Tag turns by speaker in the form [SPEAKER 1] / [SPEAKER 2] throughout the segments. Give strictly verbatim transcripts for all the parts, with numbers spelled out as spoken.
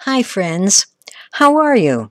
[SPEAKER 1] Hi, friends. How are you?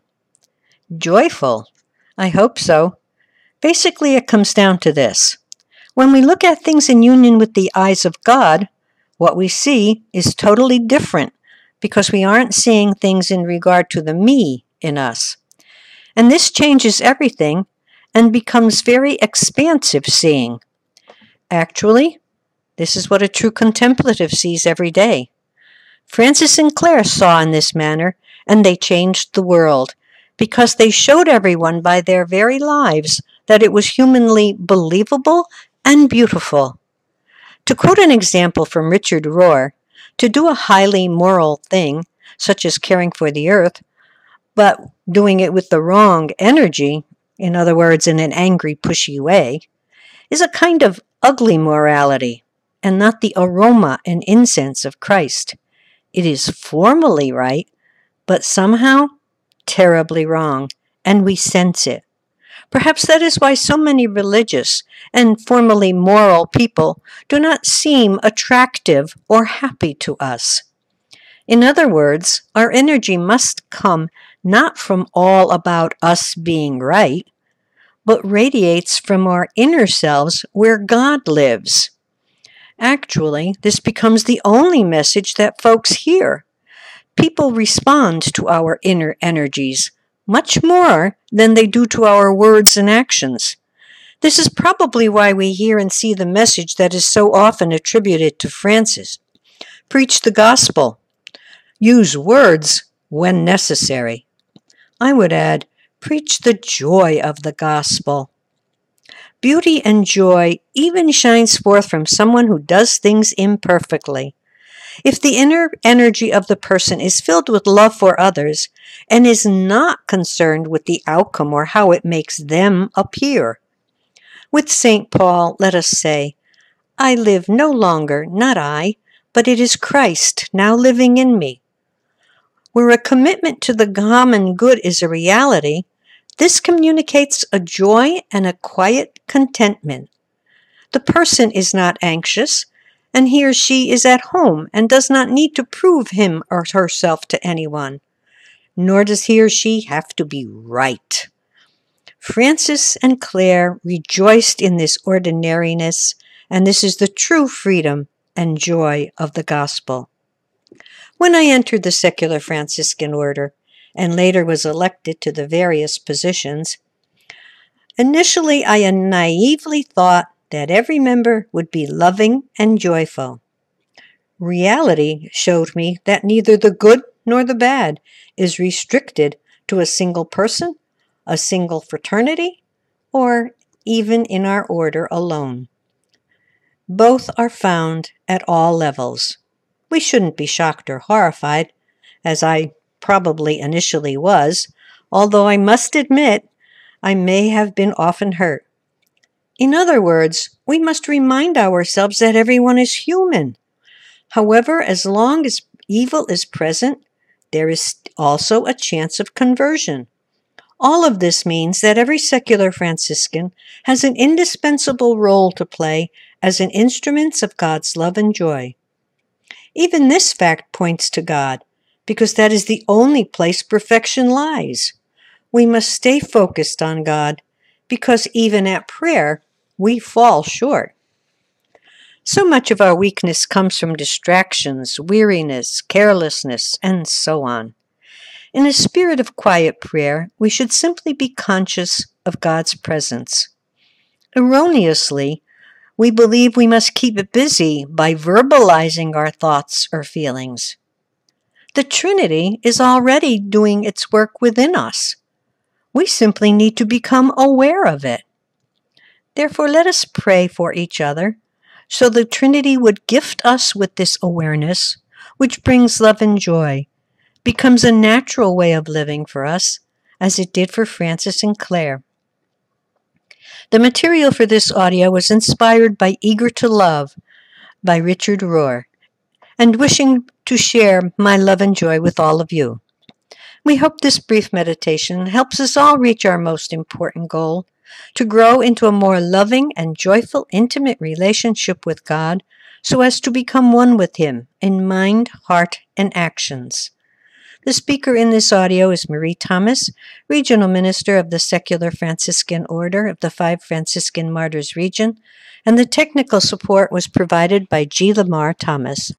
[SPEAKER 1] Joyful? I hope so. Basically, it comes down to this. When we look at things in union with the eyes of God, what we see is totally different because we aren't seeing things in regard to the me in us. And this changes everything and becomes very expansive seeing. Actually, this is what a true contemplative sees every day. Francis and Clare saw in this manner, and they changed the world, because they showed everyone by their very lives that it was humanly believable and beautiful. To quote an example from Richard Rohr, to do a highly moral thing, such as caring for the earth, but doing it with the wrong energy, in other words, in an angry, pushy way, is a kind of ugly morality, and not the aroma and incense of Christ. It is formally right, but somehow terribly wrong, and we sense it. Perhaps that is why so many religious and formally moral people do not seem attractive or happy to us. In other words, our energy must come not from all about us being right, but radiates from our inner selves where God lives. Actually, this becomes the only message that folks hear. People respond to our inner energies much more than they do to our words and actions. This is probably why we hear and see the message that is so often attributed to Francis. Preach the gospel. Use words when necessary. I would add, preach the joy of the gospel. Beauty and joy even shines forth from someone who does things imperfectly. If the inner energy of the person is filled with love for others and is not concerned with the outcome or how it makes them appear. With Saint Paul, let us say, I live no longer, not I, but it is Christ now living in me. Where a commitment to the common good is a reality, this communicates a joy and a quiet contentment. The person is not anxious, and he or she is at home and does not need to prove him or herself to anyone, nor does he or she have to be right. Francis and Clare rejoiced in this ordinariness, and this is the true freedom and joy of the gospel. When I entered the secular Franciscan order, and later was elected to the various positions, initially I naively thought that every member would be loving and joyful. Reality showed me that neither the good nor the bad is restricted to a single person, a single fraternity, or even in our order alone. Both are found at all levels. We shouldn't be shocked or horrified, as I probably initially was, although I must admit I may have been often hurt. In other words, we must remind ourselves that everyone is human. However, as long as evil is present, there is also a chance of conversion. All of this means that every secular Franciscan has an indispensable role to play as an instrument of God's love and joy. Even this fact points to God, because that is the only place perfection lies. We must stay focused on God, because even at prayer, we fall short. So much of our weakness comes from distractions, weariness, carelessness, and so on. In a spirit of quiet prayer, we should simply be conscious of God's presence. Erroneously, we believe we must keep it busy by verbalizing our thoughts or feelings. The Trinity is already doing its work within us. We simply need to become aware of it. Therefore, let us pray for each other, so the Trinity would gift us with this awareness, which brings love and joy, becomes a natural way of living for us, as it did for Francis and Clare. The material for this audio was inspired by Eager to Love by Richard Rohr, and wishing to share my love and joy with all of you. We hope this brief meditation helps us all reach our most important goal, to grow into a more loving and joyful, intimate relationship with God, so as to become one with Him in mind, heart, and actions. The speaker in this audio is Marie Thomas, Regional Minister of the Secular Franciscan Order of the Five Franciscan Martyrs Region, and the technical support was provided by G. Lamar Thomas.